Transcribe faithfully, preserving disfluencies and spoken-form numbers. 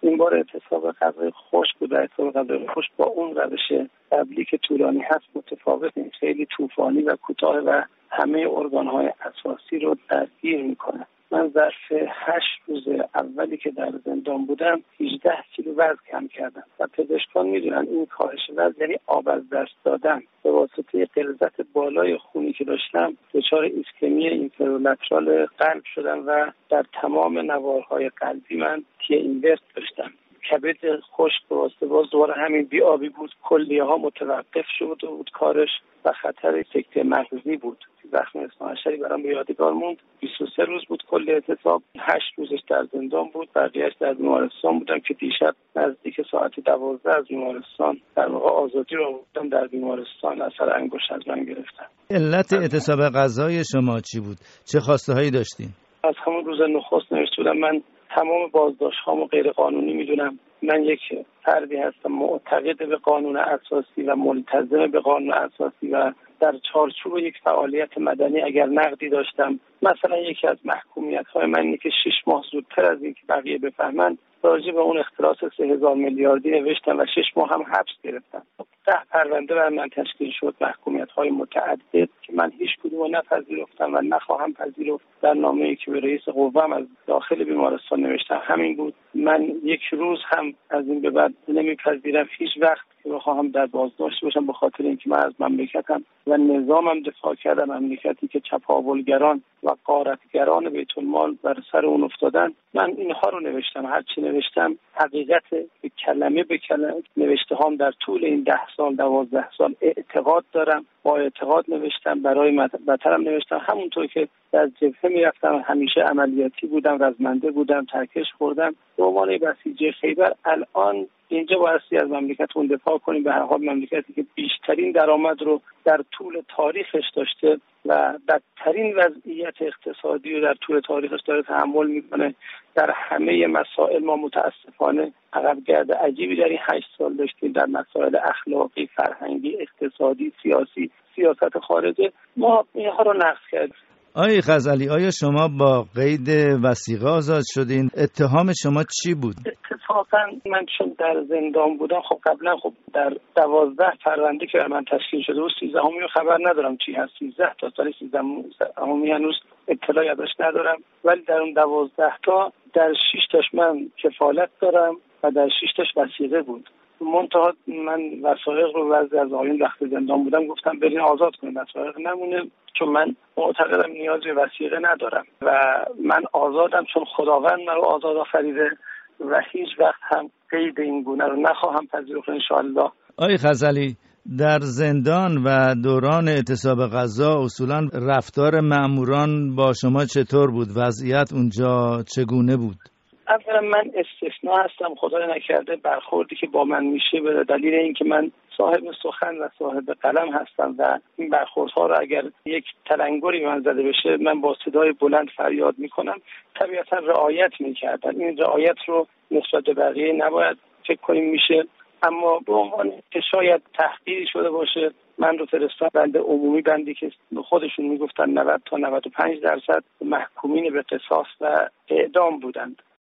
این بار اعتصاب غذای خشک بود. اعتصاب غذای خشک با اون روش قبلی که طولانی هست متفاوت، خیلی طوفانی و کوتاه و همه ارگان‌های اساسی رو درگیر میکنه. من ظرف هشت روز اولی که در زندان بودم هجده کیلو وزن کم کردم و پزشکان میدونن این کاهش وزن یعنی آب از دست دادن. به واسطه غلظت بالای خونی که داشتم دچار ایسکمی اینفرولترال قلب شدم و در تمام نوارهای قلبی من تی اینورت داشتم. کبد خشک به واسطه باز دوباره همین بی‌آبی بود، کلیه ها متوقف شده بود کارش و خطر سکته مغزی بود. زخم اسماعیلی برام یادگار موند. بیست و سه روز بود کل اعتصاب، هشت روزش در زندان بود، بقیه‌اش در بیمارستان بودم که دیشب نزدیک ساعت دوازده از بیمارستان در واقع آزادی رو بودم در بیمارستان اثر انگشت از من گرفتن. علت اعتصاب غذای شما چی بود؟ چه خواسته هایی داشتین؟ از همون روز نخست نوشته بودم من تمام بازداشت‌هامو غیر قانونی میدونم. من یک فردی هستم معتقد به قانون اساسی و ملتزم به قانون اساسی و در چارچوب یک فعالیت مدنی اگر نقدی داشتم، مثلا یکی از محکومیت‌های من اینه که شش ماه زودتر از این که بقیه بفهمن راجع به اون اختلاس سه هزار میلیاردی نوشتم و شش ماه هم حبس گرفتم. ده پرونده بر من تشکیل شد، محکومیت‌های متعدد که من هیچ کدوم رو نپذیرفتم و نخواهم پذیرفت. در نامه‌ای که به رئیس قوام از داخل بیمارستان نوشتم همین بود. من یک روز هم از این به بعد نمیپذیرم هیچ وقت که بخواهم در بازداشت باشم، به خاطر اینکه من از مملکتم و نظامم دفاع کردم، مملکتی که چپاولگران و غارتگران بیت المال بر سر اون افتادن. من اینها رو نوشتم، هر چی نوشتم حقیقت به کلمه به کلمه نوشته هام در طول این ده سال دوازده سال اعتقاد دارم، با اعتقاد نوشتم، برای وطنم نوشتم. همونطور که در جبهه میرفتم همیشه عملیاتی بودم، رزمنده بودم، ترکش خوردم. به عنوان بسیج خیبر الان اینجا بایستی از مملکتون دفاع کنیم. به هر حال مملکتی که بیشترین درآمد رو در طول تاریخش داشته و بدترین وضعیت اقتصادی رو در طول تاریخش داره تحمل میکنه. در همه مسائل ما متاسفانه عقبگرد عجیبی در این هشت سال داشتیم، در مسائل اخلاقی، فرهنگی، اقتصادی، سیاسی، سیاست خارجه. ما اینها رو نقض کردیم. آقای غزالی، آیا شما با قید وثیقه آزاد شدین؟ اتهام شما چی بود؟ اتفاقا من چون در زندان بودم، خب قبلا خب در دوازده پرونده که من تشکیل شده بود، سیزدهمی رو خبر ندارم چی هست. سیزده تا سال سیزدهمی هنوز اطلاعی ازش ندارم، ولی در اون دوازده تا در شش تاش من کفالت دارم و در شش تاش وثیقه بود. منتها من وثایق رو وضع از آقایون وقت زندان بودم گفتم برین آزاد کنید، وثایق نمونه، چون من معتقدم نیاز به وثیقه ندارم و من آزادم چون خداوند من رو آزاد آفریده و هیچ وقت هم قید این گونه رو نخواهم پذیرفت ان شاء الله. آقای غزالی، در زندان و دوران اعتصاب غذا اصولا رفتار مأموران با شما چطور بود؟ وضعیت اونجا چگونه بود؟ اولا من استثناء هستم، خدای نکرده برخوردی که با من میشه به دلیل اینکه من صاحب سخن و صاحب قلم هستم و این برخوردها رو اگر یک تلنگری من زده بشه من با صدای بلند فریاد میکنم، طبیعتا رعایت میکردن. این رعایت رو نسبت به بقیه نباید فکر کنیم میشه، اما به عنوان که شاید تحقیری شده باشه من رو فرستادن بند عمومی، بندی که خودشون میگفتن نود تا نود و پنج درصد محکومین به قصاص و اعدام بودند.